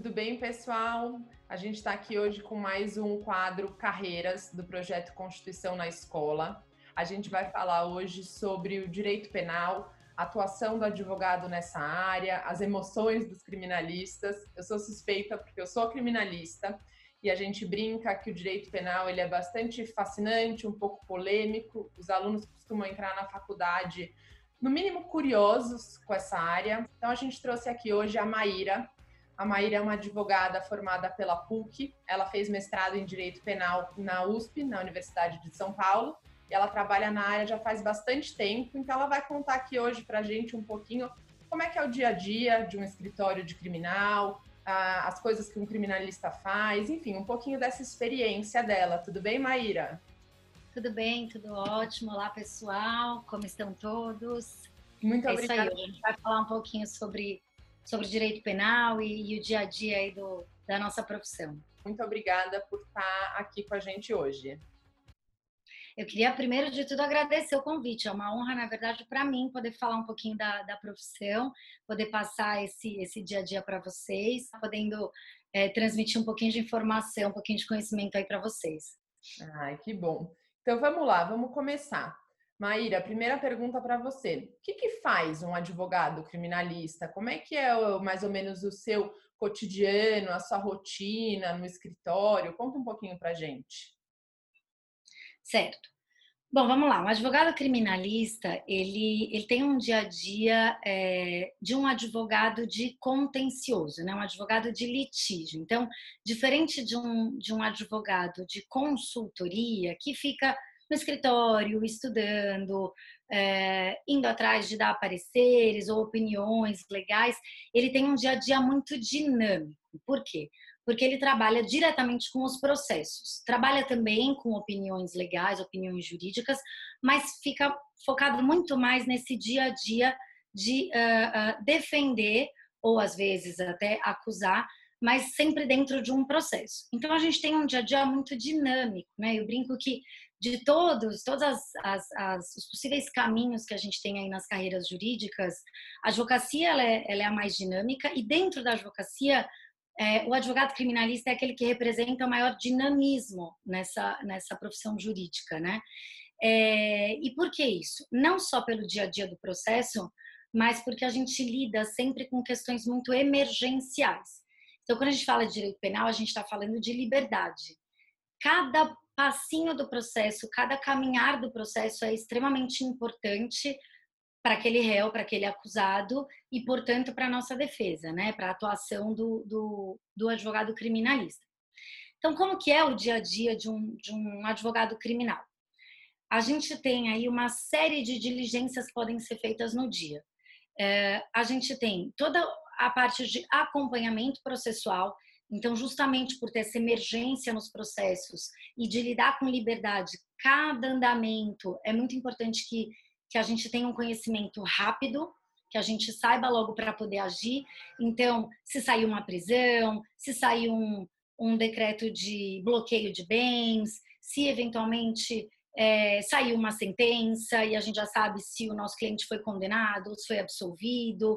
Tudo bem, pessoal? A gente está aqui hoje com mais um quadro Carreiras do projeto Constituição na Escola. A gente vai falar hoje sobre o direito penal, a atuação do advogado nessa área, as emoções dos criminalistas. Eu sou suspeita porque eu sou criminalista e a gente brinca que o direito penal ele é bastante fascinante, um pouco polêmico. Os alunos costumam entrar na faculdade, no mínimo, curiosos com essa área. Então, a gente trouxe aqui hoje a Maíra. A Maíra é uma advogada formada pela PUC, ela fez mestrado em Direito Penal na USP, na Universidade de São Paulo, e ela trabalha na área já faz bastante tempo, então ela vai contar aqui hoje para a gente um pouquinho como é que é o dia a dia de um escritório de criminal, as coisas que um criminalista faz, enfim, um pouquinho dessa experiência dela. Tudo bem, Maíra? Tudo bem, tudo ótimo. Olá, pessoal, como estão todos? Muito É isso aí, obrigada. hoje a gente vai falar um pouquinho sobre direito penal e o dia a dia aí da nossa profissão. Muito obrigada por estar aqui com a gente hoje. Eu queria, primeiro de tudo, agradecer o convite. É uma honra, na verdade, para mim, poder falar um pouquinho da profissão, poder passar esse dia a dia para vocês, podendo transmitir um pouquinho de informação, um pouquinho de conhecimento aí para vocês. Ai, que bom. Então vamos lá, vamos começar. Maíra, a primeira pergunta para você. O que faz um advogado criminalista? Como é que é mais ou menos o seu cotidiano, a sua rotina no escritório? Conta um pouquinho para gente. Certo. Bom, vamos lá. Um advogado criminalista, ele tem um dia a dia de um advogado de contencioso, né? Um advogado de litígio. Então, diferente de um advogado de consultoria, que fica no escritório, estudando, indo atrás de dar pareceres ou opiniões legais, ele tem um dia a dia muito dinâmico. Por quê? Porque ele trabalha diretamente com os processos. Trabalha também com opiniões legais, opiniões jurídicas, mas fica focado muito mais nesse dia a dia de defender, ou às vezes até acusar, mas sempre dentro de um processo. Então a gente tem um dia a dia muito dinâmico, né? Eu brinco que de todos os possíveis caminhos que a gente tem aí nas carreiras jurídicas, a advocacia ela é a mais dinâmica, e dentro da advocacia o advogado criminalista é aquele que representa o maior dinamismo nessa profissão jurídica, né? E por que isso? Não só pelo dia a dia do processo, mas porque a gente lida sempre com questões muito emergenciais. Então, quando a gente fala de direito penal, a gente está falando de liberdade. Cada passinho do processo, cada caminhar do processo é extremamente importante para aquele réu, para aquele acusado e, portanto, para a nossa defesa, né? Para a atuação do advogado criminalista. Então, como que é o dia a dia de um advogado criminal? A gente tem aí uma série de diligências que podem ser feitas no dia. A gente tem toda a parte de acompanhamento processual. Então, justamente por ter essa emergência nos processos e de lidar com liberdade, cada andamento, é muito importante que a gente tenha um conhecimento rápido, que a gente saiba logo para poder agir. Então, se sair uma prisão, se sair um decreto de bloqueio de bens, se eventualmente sair uma sentença e a gente já sabe se o nosso cliente foi condenado ou se foi absolvido,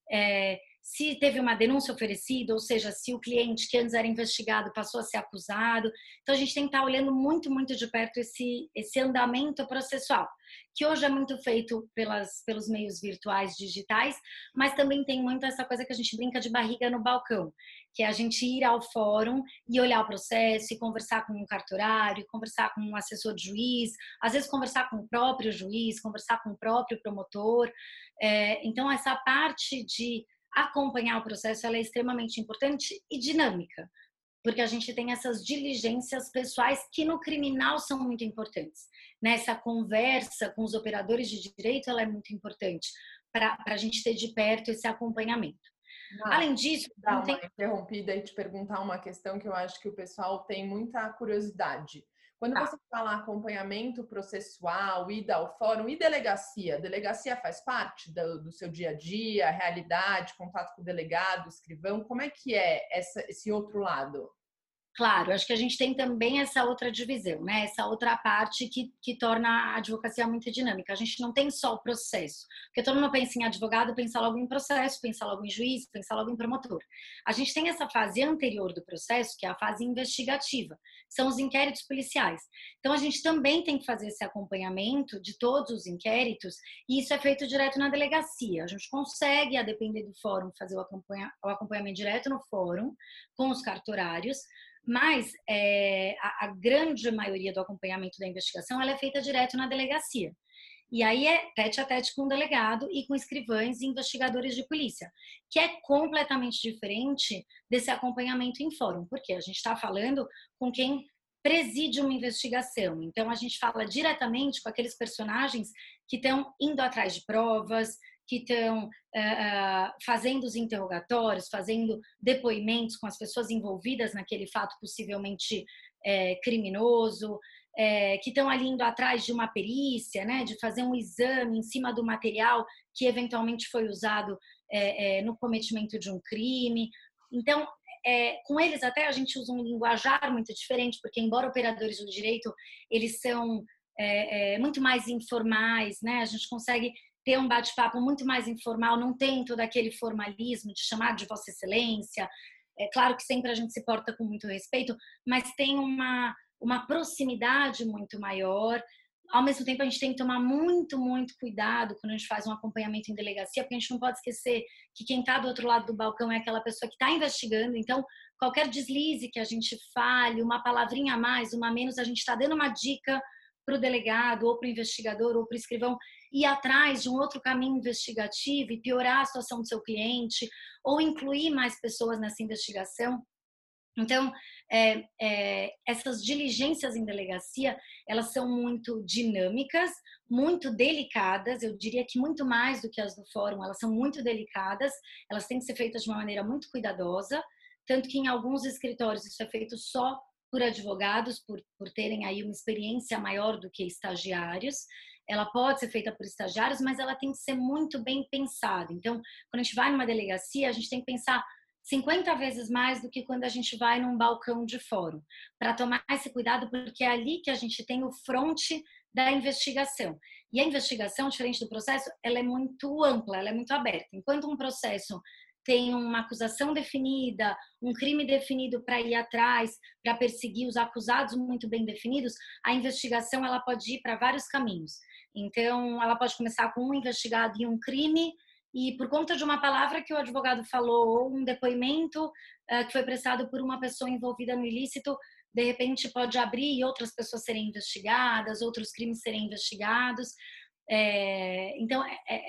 se teve uma denúncia oferecida, ou seja, se o cliente que antes era investigado passou a ser acusado. Então, a gente tem que estar olhando muito, muito de perto esse andamento processual, que hoje é muito feito pelos meios virtuais digitais, mas também tem muito essa coisa que a gente brinca de barriga no balcão, que é a gente ir ao fórum e olhar o processo e conversar com um cartorário, conversar com um assessor de juiz, às vezes conversar com o próprio juiz, conversar com o próprio promotor. Então, essa parte de acompanhar o processo ela é extremamente importante e dinâmica, porque a gente tem essas diligências pessoais que no criminal são muito importantes. Nessa conversa com os operadores de direito, ela é muito importante para a gente ter de perto esse acompanhamento. Além disso, Dar não uma tem... interrompida e te perguntar uma questão que eu acho que o pessoal tem muita curiosidade. Quando você fala acompanhamento processual, ida ao fórum e delegacia, delegacia faz parte do seu dia a dia, realidade, contato com o delegado, escrivão, como é que é esse outro lado? Claro, acho que a gente tem também essa outra divisão, né? Essa outra parte que torna a advocacia muito dinâmica. A gente não tem só o processo, porque todo mundo pensa em advogado, pensa logo em processo, pensa logo em juiz, pensa logo em promotor. A gente tem essa fase anterior do processo, que é a fase investigativa, são os inquéritos policiais. Então, a gente também tem que fazer esse acompanhamento de todos os inquéritos, e isso é feito direto na delegacia. A gente consegue, a depender do fórum, fazer o acompanhamento direto no fórum, com os cartorários, mas a grande maioria do acompanhamento da investigação ela é feita direto na delegacia. E aí é tete a tete com o delegado e com escrivães e investigadores de polícia, que é completamente diferente desse acompanhamento em fórum, porque a gente está falando com quem preside uma investigação. Então, a gente fala diretamente com aqueles personagens que estão indo atrás de provas, que estão fazendo os interrogatórios, fazendo depoimentos com as pessoas envolvidas naquele fato possivelmente criminoso, que estão ali indo atrás de uma perícia, né, de fazer um exame em cima do material que eventualmente foi usado no cometimento de um crime. Então, com eles até a gente usa um linguajar muito diferente, porque embora operadores do direito, eles são muito mais informais, né? A gente consegue ter um bate-papo muito mais informal, não tem todo aquele formalismo de chamar de Vossa Excelência. É claro que sempre a gente se porta com muito respeito, mas tem uma proximidade muito maior. Ao mesmo tempo, a gente tem que tomar muito, muito cuidado quando a gente faz um acompanhamento em delegacia, porque a gente não pode esquecer que quem está do outro lado do balcão é aquela pessoa que está investigando. Então, qualquer deslize que a gente fale, uma palavrinha a mais, uma a menos, a gente está dando uma dica para o delegado, ou para o investigador, ou para o escrivão ir atrás de um outro caminho investigativo e piorar a situação do seu cliente, ou incluir mais pessoas nessa investigação. Então, essas diligências em delegacia, elas são muito dinâmicas, muito delicadas, eu diria que muito mais do que as do fórum, elas são muito delicadas, elas têm que ser feitas de uma maneira muito cuidadosa, tanto que em alguns escritórios isso é feito só por advogados, por terem aí uma experiência maior do que estagiários. Ela pode ser feita por estagiários, mas ela tem que ser muito bem pensada. Então, quando a gente vai numa delegacia, a gente tem que pensar 50 vezes mais do que quando a gente vai num balcão de fórum, para tomar esse cuidado, porque é ali que a gente tem o fronte da investigação. E a investigação, diferente do processo, ela é muito ampla, ela é muito aberta. Enquanto um processo tem uma acusação definida, um crime definido para ir atrás, para perseguir os acusados muito bem definidos, a investigação ela pode ir para vários caminhos. Então, ela pode começar com um investigado e um crime, e por conta de uma palavra que o advogado falou, ou um depoimento que foi prestado por uma pessoa envolvida no ilícito, de repente pode abrir e outras pessoas serem investigadas, outros crimes serem investigados. Então,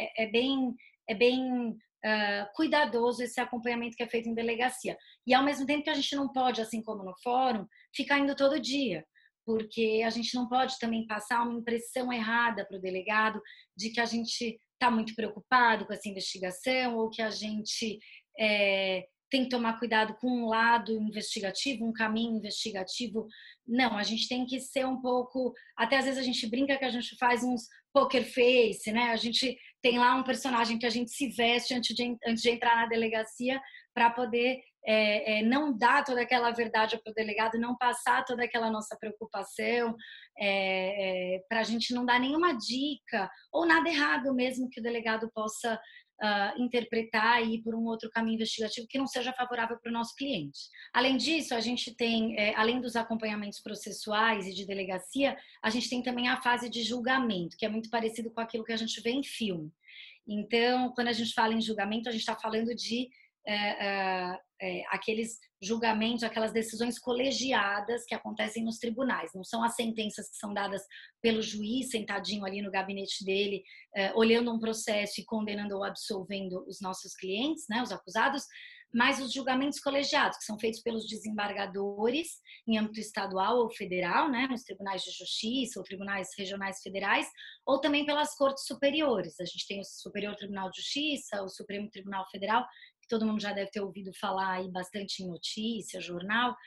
é bem cuidadoso esse acompanhamento que é feito em delegacia. E ao mesmo tempo que a gente não pode, assim como no fórum, ficar indo todo dia, porque a gente não pode também passar uma impressão errada para o delegado de que a gente está muito preocupado com essa investigação ou que a gente tem que tomar cuidado com um lado investigativo, um caminho investigativo. Não, a gente tem que ser um pouco... Até às vezes a gente brinca que a gente faz uns poker face, né? A gente tem lá um personagem que a gente se veste antes de entrar na delegacia para poder não dar toda aquela verdade para o delegado, não passar toda aquela nossa preocupação, para a gente não dar nenhuma dica ou nada errado mesmo que o delegado possa interpretar e ir por um outro caminho investigativo que não seja favorável para o nosso cliente. Além disso, a gente tem, além dos acompanhamentos processuais e de delegacia, a gente tem também a fase de julgamento, que é muito parecido com aquilo que a gente vê em filme. Então, quando a gente fala em julgamento, a gente está falando de aqueles julgamentos, aquelas decisões colegiadas que acontecem nos tribunais. Não são as sentenças que são dadas pelo juiz sentadinho ali no gabinete dele, olhando um processo e condenando ou absolvendo os nossos clientes, né, os acusados, mas os julgamentos colegiados, que são feitos pelos desembargadores em âmbito estadual ou federal, né, nos tribunais de justiça ou tribunais regionais federais, ou também pelas cortes superiores. A gente tem o Superior Tribunal de Justiça, o Supremo Tribunal Federal, que todo mundo já deve ter ouvido falar aí bastante em notícia, jornal.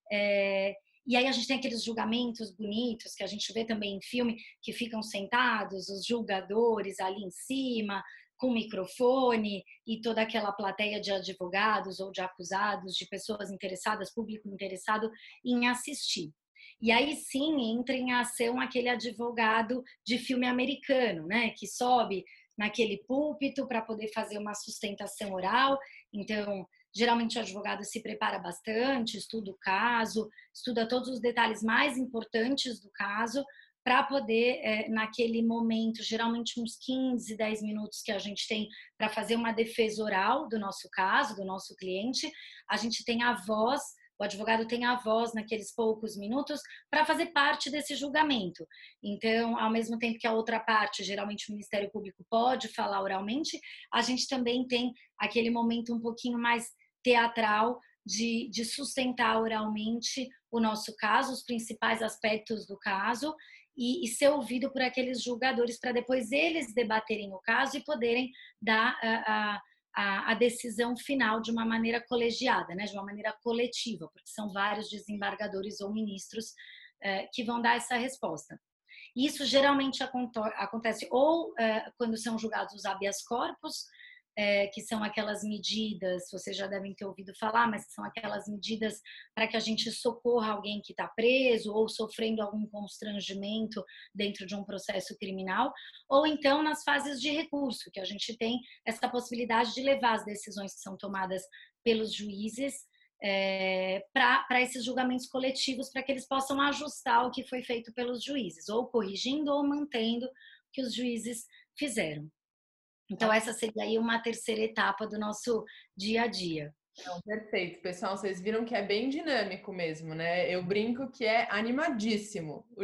E aí a gente tem aqueles julgamentos bonitos que a gente vê também em filme, que ficam sentados, os julgadores ali em cima, com microfone e toda aquela plateia de advogados ou de acusados, de pessoas interessadas, público interessado em assistir. E aí sim entra em ação aquele advogado de filme americano, né, que sobe naquele púlpito para poder fazer uma sustentação oral. Então, geralmente o advogado se prepara bastante, estuda o caso, estuda todos os detalhes mais importantes do caso, para poder, naquele momento, geralmente uns 15, 10 minutos que a gente tem para fazer uma defesa oral do nosso caso, do nosso cliente, a gente tem a voz, o advogado tem a voz naqueles poucos minutos para fazer parte desse julgamento. Então, ao mesmo tempo que a outra parte, geralmente o Ministério Público pode falar oralmente, a gente também tem aquele momento um pouquinho mais teatral de sustentar oralmente o nosso caso, os principais aspectos do caso, e ser ouvido por aqueles julgadores para depois eles debaterem o caso e poderem dar a decisão final de uma maneira colegiada, né, de uma maneira coletiva, porque são vários desembargadores ou ministros que vão dar essa resposta. Isso geralmente acontece ou quando são julgados os habeas corpus, que são aquelas medidas, vocês já devem ter ouvido falar, mas que são aquelas medidas para que a gente socorra alguém que está preso ou sofrendo algum constrangimento dentro de um processo criminal, ou então nas fases de recurso, que a gente tem essa possibilidade de levar as decisões que são tomadas pelos juízes para esses julgamentos coletivos, para que eles possam ajustar o que foi feito pelos juízes, ou corrigindo ou mantendo o que os juízes fizeram. Então, essa seria aí uma terceira etapa do nosso dia a dia. Não, perfeito. Pessoal, vocês viram que é bem dinâmico mesmo, né? Eu brinco que é animadíssimo o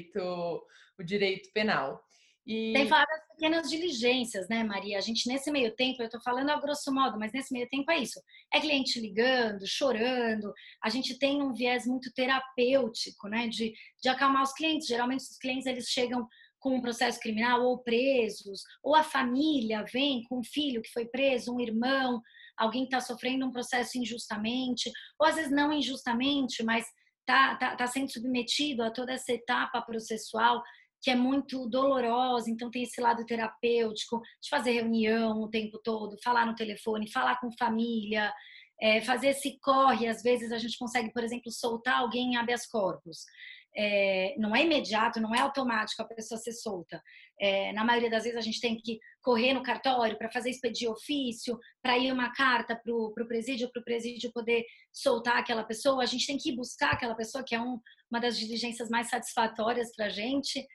direito penal. Tem falar das pequenas diligências, né, Maria? A gente, nesse meio tempo, eu estou falando a grosso modo, mas nesse meio tempo é isso. É cliente ligando, chorando. A gente tem um viés muito terapêutico, né, de acalmar os clientes. Geralmente, os clientes, eles chegam com um processo criminal ou presos, ou a família vem com um filho que foi preso, um irmão, alguém que está sofrendo um processo injustamente, ou às vezes não injustamente, mas tá sendo submetido a toda essa etapa processual que é muito dolorosa, então tem esse lado terapêutico, de fazer reunião o tempo todo, falar no telefone, falar com família, fazer esse corre, às vezes a gente consegue, por exemplo, soltar alguém em habeas corpus. Não é imediato, não é automático a pessoa ser solta. Na maioria das vezes a gente tem que correr no cartório para fazer expedir ofício, para ir uma carta para o presídio poder soltar aquela pessoa. A gente tem que ir buscar aquela pessoa, que é uma das diligências mais satisfatórias para a gente,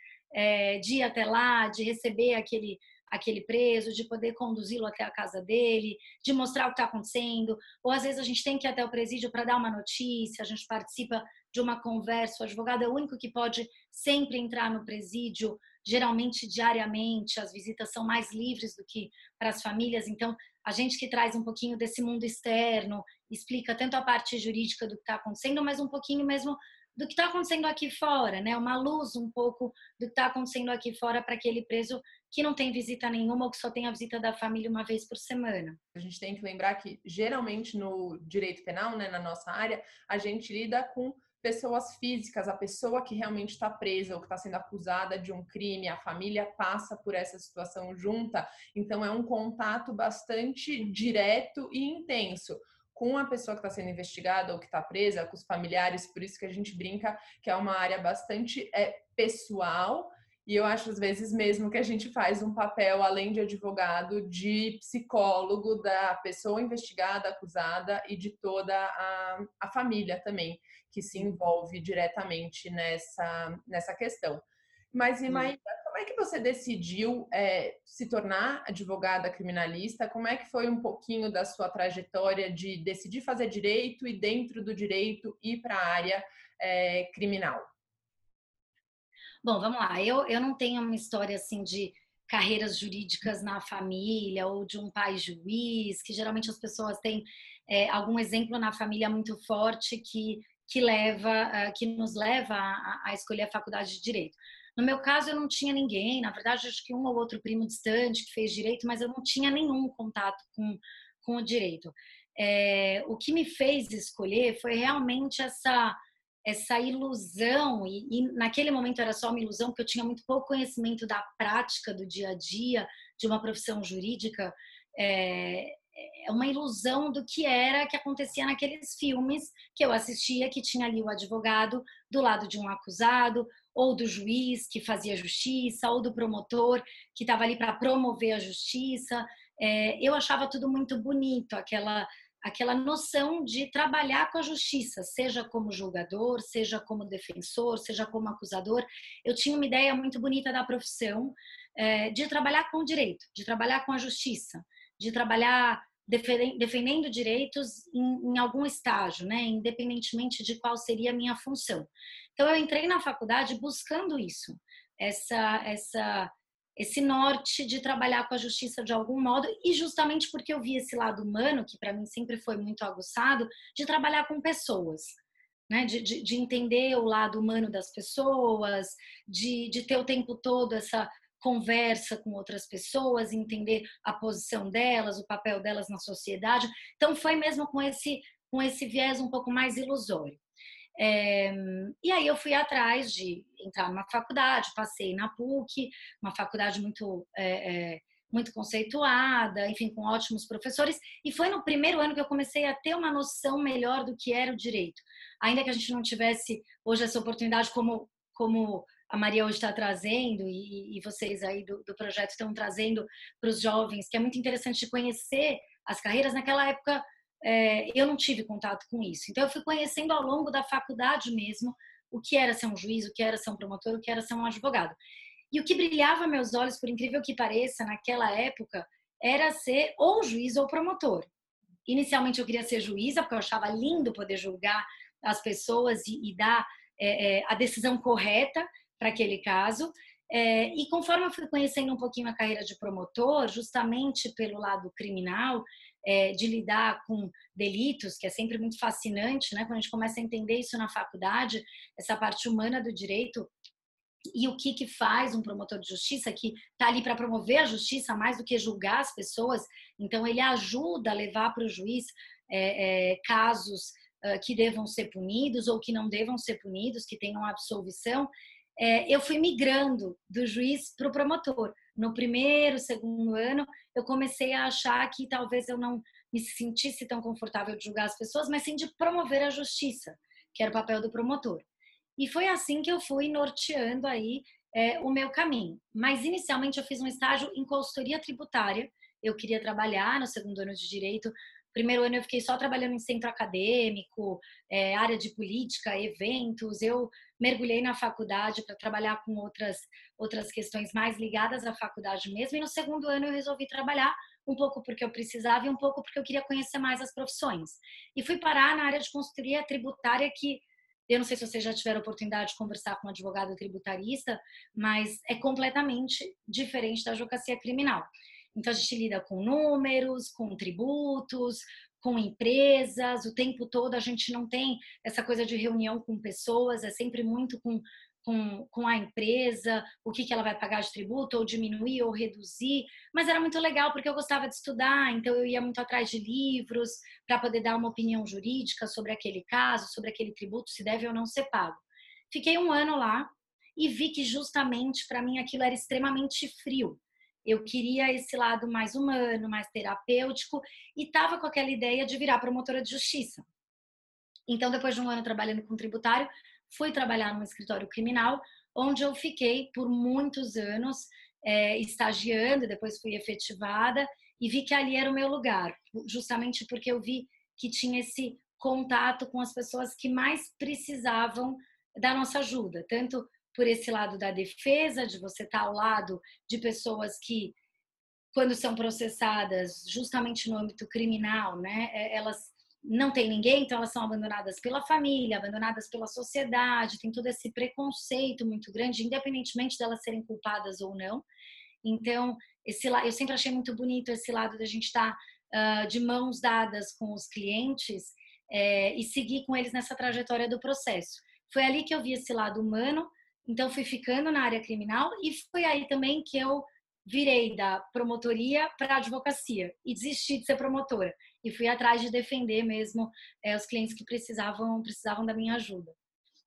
de ir até lá, de receber aquele preso, de poder conduzi-lo até a casa dele, de mostrar o que está acontecendo, ou às vezes a gente tem que ir até o presídio para dar uma notícia, a gente participa de uma conversa, o advogado é o único que pode sempre entrar no presídio, geralmente diariamente, as visitas são mais livres do que para as famílias, então a gente que traz um pouquinho desse mundo externo, explica tanto a parte jurídica do que está acontecendo, mas um pouquinho mesmo do que está acontecendo aqui fora, né? Uma luz um pouco do que está acontecendo aqui fora para aquele preso que não tem visita nenhuma ou que só tem a visita da família uma vez por semana. A gente tem que lembrar que, geralmente, no direito penal, né, na nossa área, a gente lida com pessoas físicas, a pessoa que realmente está presa ou que está sendo acusada de um crime, a família passa por essa situação junta, então é um contato bastante direto e intenso com a pessoa que está sendo investigada ou que está presa, com os familiares, por isso que a gente brinca que é uma área bastante pessoal, e eu acho, às vezes, mesmo que a gente faz um papel, além de advogado, de psicólogo da pessoa investigada, acusada e de toda a família também, que se envolve diretamente nessa questão. Mas, Imaída, como é que você decidiu se tornar advogada criminalista? Como é que foi um pouquinho da sua trajetória de decidir fazer direito e, dentro do direito, ir para a área criminal? Bom, vamos lá. Eu não tenho uma história assim de carreiras jurídicas na família ou de um pai juiz, que geralmente as pessoas têm algum exemplo na família muito forte que nos leva a escolher a faculdade de direito. No meu caso, eu não tinha ninguém. Na verdade, acho que um ou outro primo distante que fez direito, mas eu não tinha nenhum contato com o direito. O que me fez escolher foi realmente essa ilusão, e naquele momento era só uma ilusão, porque eu tinha muito pouco conhecimento da prática do dia a dia de uma profissão jurídica, é uma ilusão do que era, que acontecia naqueles filmes que eu assistia, que tinha ali o advogado do lado de um acusado, ou do juiz que fazia justiça, ou do promotor que estava ali para promover a justiça. Eu achava tudo muito bonito, aquela noção de trabalhar com a justiça, seja como julgador, seja como defensor, seja como acusador. Eu tinha uma ideia muito bonita da profissão, de trabalhar com o direito, de trabalhar com a justiça, de trabalhar defendendo direitos em algum estágio, né? Independentemente de qual seria a minha função. Então, eu entrei na faculdade buscando isso, esse norte de trabalhar com a justiça de algum modo, e justamente porque eu vi esse lado humano, que para mim sempre foi muito aguçado, de trabalhar com pessoas, né? De entender o lado humano das pessoas, de ter o tempo todo essa conversa com outras pessoas, entender a posição delas, o papel delas na sociedade. Então, foi mesmo com esse viés um pouco mais ilusório. E aí eu fui atrás de entrar numa faculdade, passei na PUC, uma faculdade muito conceituada, enfim, com ótimos professores, e foi no primeiro ano que eu comecei a ter uma noção melhor do que era o direito. Ainda que a gente não tivesse hoje essa oportunidade como a Maria hoje está trazendo, e vocês aí do projeto estão trazendo para os jovens, que é muito interessante de conhecer as carreiras. Naquela época, eu não tive contato com isso. Então, eu fui conhecendo ao longo da faculdade mesmo o que era ser um juiz, o que era ser um promotor, o que era ser um advogado. E o que brilhava meus olhos, por incrível que pareça, naquela época, era ser ou juiz ou promotor. Inicialmente, eu queria ser juíza, porque eu achava lindo poder julgar as pessoas e dar a decisão correta para aquele caso. E conforme eu fui conhecendo um pouquinho a carreira de promotor, justamente pelo lado criminal, de lidar com delitos, que é sempre muito fascinante, né? Quando a gente começa a entender isso na faculdade, essa parte humana do direito, e o que faz um promotor de justiça, que está ali para promover a justiça mais do que julgar as pessoas. Então, ele ajuda a levar para o juiz casos que devam ser punidos ou que não devam ser punidos, que tenham absolvição. Eu fui migrando do juiz para o promotor. No primeiro, segundo ano, eu comecei a achar que talvez eu não me sentisse tão confortável de julgar as pessoas, mas sim de promover a justiça, que era o papel do promotor. E foi assim que eu fui norteando aí o meu caminho. Mas inicialmente eu fiz um estágio em consultoria tributária. Eu queria trabalhar no segundo ano de direito. Primeiro ano eu fiquei só trabalhando em centro acadêmico, área de política, eventos. Eu mergulhei na faculdade para trabalhar com outras questões mais ligadas à faculdade mesmo. E no segundo ano eu resolvi trabalhar, um pouco porque eu precisava e um pouco porque eu queria conhecer mais as profissões. E fui parar na área de consultoria tributária, que eu não sei se vocês já tiveram a oportunidade de conversar com um advogado tributarista, mas é completamente diferente da advocacia criminal. Então, a gente lida com números, com tributos, com empresas, o tempo todo a gente não tem essa coisa de reunião com pessoas, é sempre muito com a empresa, o que ela vai pagar de tributo, ou diminuir ou reduzir. Mas era muito legal porque eu gostava de estudar, então eu ia muito atrás de livros para poder dar uma opinião jurídica sobre aquele caso, sobre aquele tributo, se deve ou não ser pago. Fiquei um ano lá e vi que justamente para mim aquilo era extremamente frio. Eu queria esse lado mais humano, mais terapêutico, e estava com aquela ideia de virar promotora de justiça. Então, depois de um ano trabalhando com tributário, fui trabalhar num escritório criminal, onde eu fiquei por muitos anos estagiando, depois fui efetivada e vi que ali era o meu lugar, justamente porque eu vi que tinha esse contato com as pessoas que mais precisavam da nossa ajuda, tanto por esse lado da defesa, de você estar ao lado de pessoas que, quando são processadas justamente no âmbito criminal, né, elas não têm ninguém, então elas são abandonadas pela família, abandonadas pela sociedade, tem todo esse preconceito muito grande, independentemente delas serem culpadas ou não. Então, eu sempre achei muito bonito esse lado da gente estar de mãos dadas com os clientes e seguir com eles nessa trajetória do processo. Foi ali que eu vi esse lado humano, então fui ficando na área criminal e foi aí também que eu virei da promotoria para a advocacia e desisti de ser promotora e fui atrás de defender mesmo os clientes que precisavam da minha ajuda.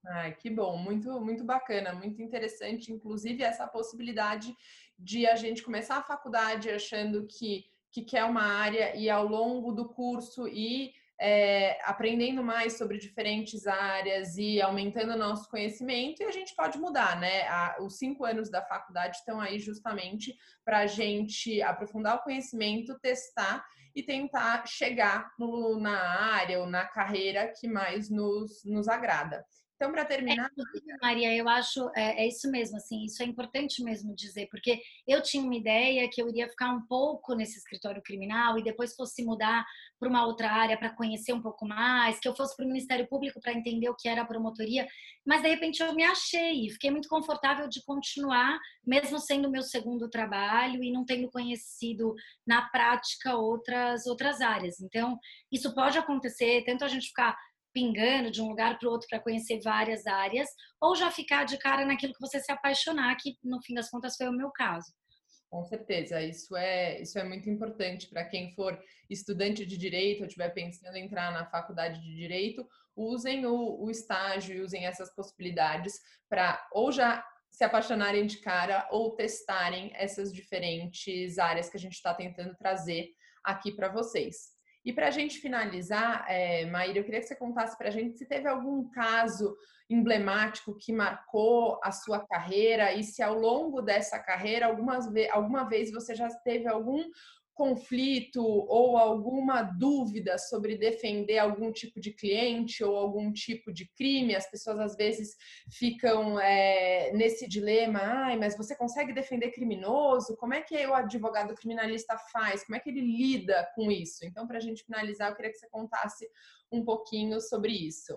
Ai, que bom, muito bacana, muito interessante, inclusive essa possibilidade de a gente começar a faculdade achando que quer uma área e ao longo do curso ir aprendendo mais sobre diferentes áreas e aumentando o nosso conhecimento, e a gente pode mudar, né? Os 5 anos da faculdade estão aí justamente para a gente aprofundar o conhecimento, testar e tentar chegar na área ou na carreira que mais nos agrada. Então, para terminar, Inclusive, Maria, eu acho é isso mesmo, assim, isso é importante mesmo dizer, porque eu tinha uma ideia que eu iria ficar um pouco nesse escritório criminal e depois fosse mudar para uma outra área para conhecer um pouco mais, que eu fosse para o Ministério Público para entender o que era a promotoria, mas de repente eu me achei e fiquei muito confortável de continuar, mesmo sendo o meu segundo trabalho e não tendo conhecido na prática outras áreas. Então, isso pode acontecer, tanto a gente ficar pingando de um lugar para o outro para conhecer várias áreas, ou já ficar de cara naquilo que você se apaixonar, que no fim das contas foi o meu caso. com certeza, isso é muito importante para quem for estudante de direito ou estiver pensando em entrar na faculdade de direito, usem o estágio e usem essas possibilidades para ou já se apaixonarem de cara ou testarem essas diferentes áreas que a gente está tentando trazer aqui para vocês. E para a gente finalizar, Maíra, eu queria que você contasse para a gente se teve algum caso emblemático que marcou a sua carreira e se ao longo dessa carreira alguma vez você já teve algum conflito ou alguma dúvida sobre defender algum tipo de cliente ou algum tipo de crime. As pessoas às vezes ficam nesse dilema, ai, mas você consegue defender criminoso? Como é que o advogado criminalista faz? Como é que ele lida com isso? Então, para a gente finalizar, eu queria que você contasse um pouquinho sobre isso.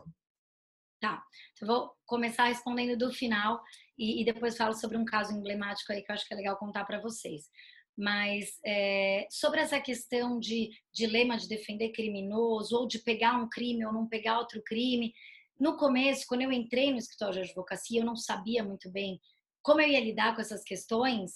Tá, então vou começar respondendo do final e depois falo sobre um caso emblemático aí que eu acho que é legal contar para vocês. Mas sobre essa questão de dilema de defender criminoso ou de pegar um crime ou não pegar outro crime, no começo, quando eu entrei no escritório de advocacia, eu não sabia muito bem como eu ia lidar com essas questões.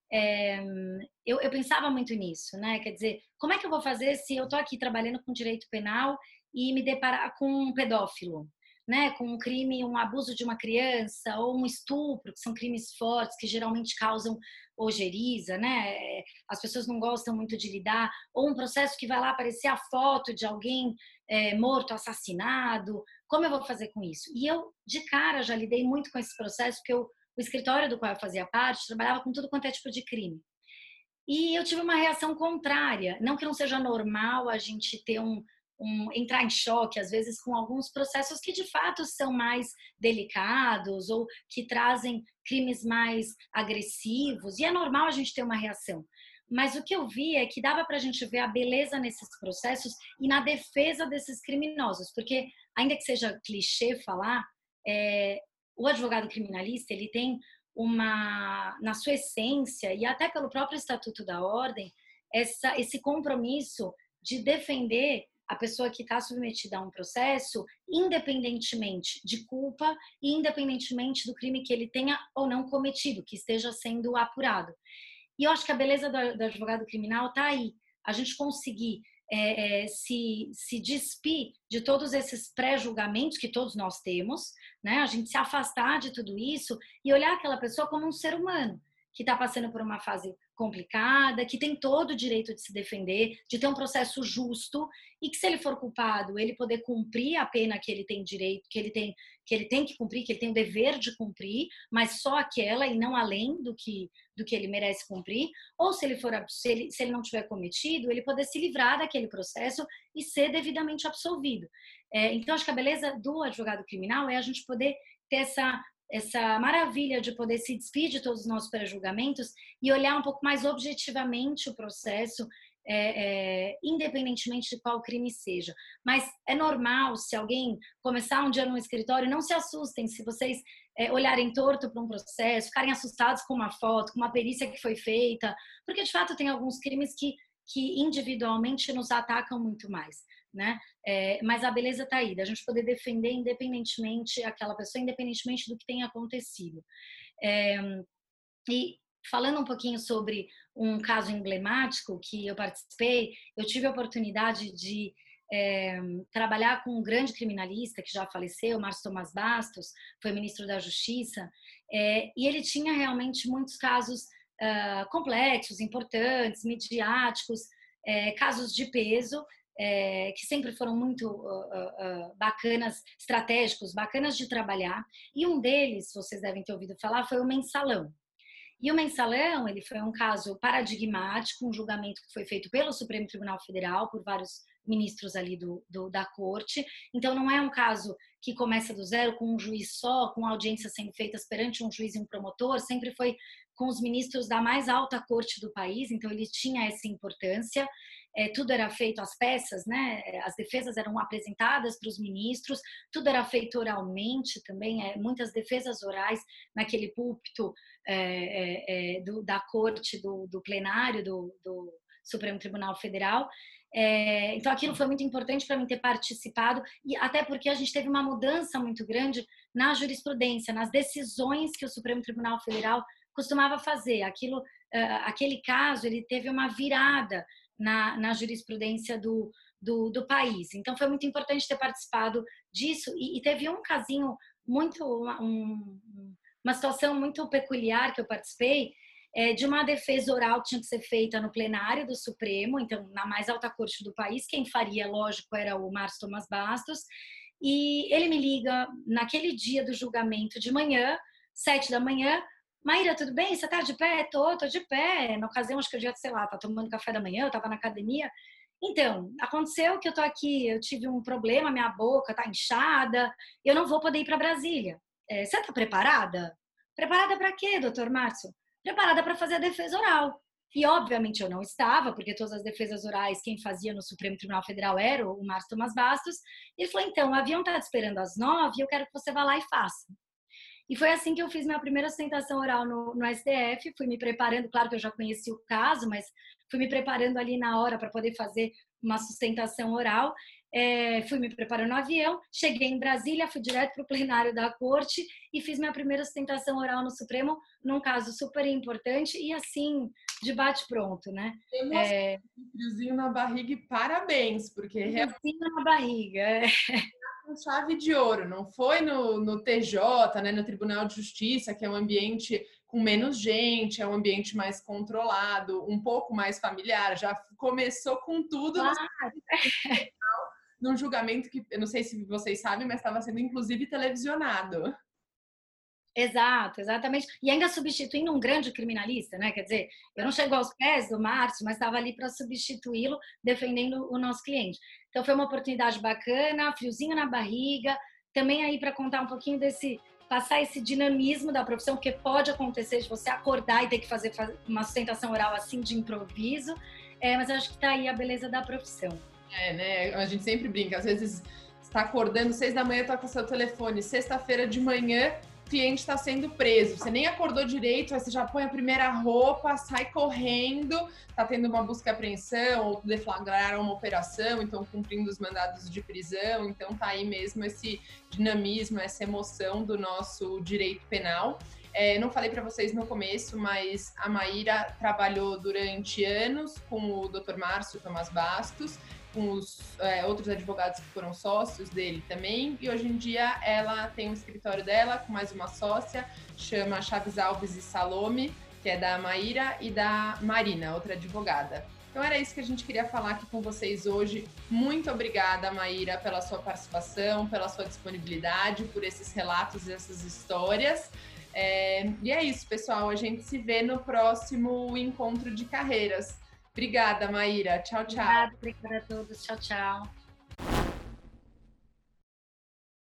é, eu pensava muito nisso, né? Quer dizer, como é que eu vou fazer se eu estou aqui trabalhando com direito penal e me deparar com um pedófilo? Né, com um crime, um abuso de uma criança ou um estupro, que são crimes fortes que geralmente causam ojeriza, né? As pessoas não gostam muito de lidar, ou um processo que vai lá aparecer a foto de alguém morto, assassinado. Como eu vou fazer com isso? E eu, de cara, já lidei muito com esse processo, porque o escritório do qual eu fazia parte trabalhava com tudo quanto é tipo de crime. E eu tive uma reação contrária. Não que não seja normal a gente ter entrar em choque, às vezes, com alguns processos que de fato são mais delicados ou que trazem crimes mais agressivos, e é normal a gente ter uma reação. Mas o que eu vi é que dava para a gente ver a beleza nesses processos e na defesa desses criminosos, porque, ainda que seja clichê falar, é, o advogado criminalista ele tem na sua essência e até pelo próprio Estatuto da Ordem, esse compromisso de defender a pessoa que está submetida a um processo, independentemente de culpa e independentemente do crime que ele tenha ou não cometido, que esteja sendo apurado. E eu acho que a beleza do advogado criminal está aí. A gente conseguir se despir de todos esses pré-julgamentos que todos nós temos, né? A gente se afastar de tudo isso e olhar aquela pessoa como um ser humano que está passando por uma fase complicada, que tem todo o direito de se defender, de ter um processo justo e que se ele for culpado, ele poder cumprir a pena que ele tem direito, que ele tem que cumprir, que ele tem o dever de cumprir, mas só aquela e não além do que ele merece cumprir, ou se ele não tiver cometido, ele poder se livrar daquele processo e ser devidamente absolvido. Então, acho que a beleza do advogado criminal é a gente poder ter essa maravilha de poder se despedir de todos os nossos pré-julgamentos e olhar um pouco mais objetivamente o processo, independentemente de qual crime seja. Mas é normal, se alguém começar um dia no escritório, não se assustem se vocês olharem torto para um processo, ficarem assustados com uma foto, com uma perícia que foi feita, porque de fato tem alguns crimes que individualmente nos atacam muito mais, né? Mas a beleza está aí, da gente poder defender independentemente aquela pessoa, independentemente do que tenha acontecido. E falando um pouquinho sobre um caso emblemático que eu participei, eu tive a oportunidade de trabalhar com um grande criminalista que já faleceu, Márcio Tomás Bastos, foi ministro da Justiça, e ele tinha realmente muitos casos complexos, importantes, midiáticos, casos de peso, que sempre foram muito bacanas, estratégicos, bacanas de trabalhar. E um deles, vocês devem ter ouvido falar, foi o Mensalão. E o Mensalão, ele foi um caso paradigmático, um julgamento que foi feito pelo Supremo Tribunal Federal, por vários ministros ali da corte. Então, não é um caso que começa do zero com um juiz só, com audiências sendo feitas perante um juiz e um promotor, sempre foi com os ministros da mais alta corte do país, então ele tinha essa importância. Tudo era feito, as peças, né, as defesas eram apresentadas para os ministros, tudo era feito oralmente também, muitas defesas orais naquele púlpito da corte, do plenário do Supremo Tribunal Federal. Então aquilo foi muito importante para mim ter participado, e até porque a gente teve uma mudança muito grande na jurisprudência, nas decisões que o Supremo Tribunal Federal costumava fazer. Aquele caso, ele teve uma virada na jurisprudência do país. Então foi muito importante ter participado disso, e teve um casinho uma situação muito peculiar que eu participei, de uma defesa oral que tinha que ser feita no plenário do Supremo, então na mais alta corte do país. Quem faria, lógico, era o Márcio Tomás Bastos, e ele me liga naquele dia do julgamento de manhã, 7 da manhã: Maíra, tudo bem? Você tá de pé? Tô de pé. Na ocasião, acho que eu já, sei lá, tá tomando café da manhã, eu tava na academia. Então, aconteceu que eu tô aqui, eu tive um problema, minha boca tá inchada, eu não vou poder ir para Brasília. Você tá preparada? Preparada para quê, doutor Márcio? Preparada para fazer a defesa oral. E, obviamente, eu não estava, porque todas as defesas orais, quem fazia no Supremo Tribunal Federal era o Márcio Tomás Bastos. Ele falou: então, o avião tá te esperando às 9 e eu quero que você vá lá e faça. E foi assim que eu fiz minha primeira sustentação oral no STF, fui me preparando, claro que eu já conheci o caso, mas fui me preparando ali na hora para poder fazer uma sustentação oral. Fui me preparando no avião, cheguei em Brasília, fui direto para o plenário da corte e fiz minha primeira sustentação oral no Supremo, num caso super importante e assim, de bate-pronto, né? Friozinho na barriga e parabéns, porque friozinho na barriga, com chave de ouro, não foi no TJ, né, no Tribunal de Justiça, que é um ambiente com menos gente, é um ambiente mais controlado, um pouco mais familiar, já começou com tudo num julgamento que, eu não sei se vocês sabem, mas estava sendo inclusive televisionado. Exato, exatamente. E ainda substituindo um grande criminalista, né? Quer dizer, eu não chego aos pés do Márcio, mas estava ali para substituí-lo, defendendo o nosso cliente. Então foi uma oportunidade bacana, friozinho na barriga, também aí para contar um pouquinho passar esse dinamismo da profissão, porque pode acontecer de você acordar e ter que fazer uma sustentação oral assim de improviso, mas eu acho que está aí a beleza da profissão. Né? A gente sempre brinca, às vezes está acordando 6 da manhã, toca o seu telefone, sexta-feira de manhã, o cliente está sendo preso, você nem acordou direito, aí você já põe a primeira roupa, sai correndo, está tendo uma busca e apreensão, ou deflagraram uma operação, então cumprindo os mandados de prisão, então tá aí mesmo esse dinamismo, essa emoção do nosso direito penal. Não falei para vocês no começo, mas a Maíra trabalhou durante anos com o Dr. Márcio Tomás Bastos, com os outros advogados que foram sócios dele também, e hoje em dia ela tem um escritório dela com mais uma sócia, chama Chaves Alves e Salome, que é da Maíra e da Marina, outra advogada. Então era isso que a gente queria falar aqui com vocês hoje. Muito obrigada, Maíra, pela sua participação, pela sua disponibilidade, por esses relatos e essas histórias. E é isso, pessoal. A gente se vê no próximo encontro de carreiras. Obrigada, Maíra. Tchau, tchau. Obrigada a todos. Tchau, tchau.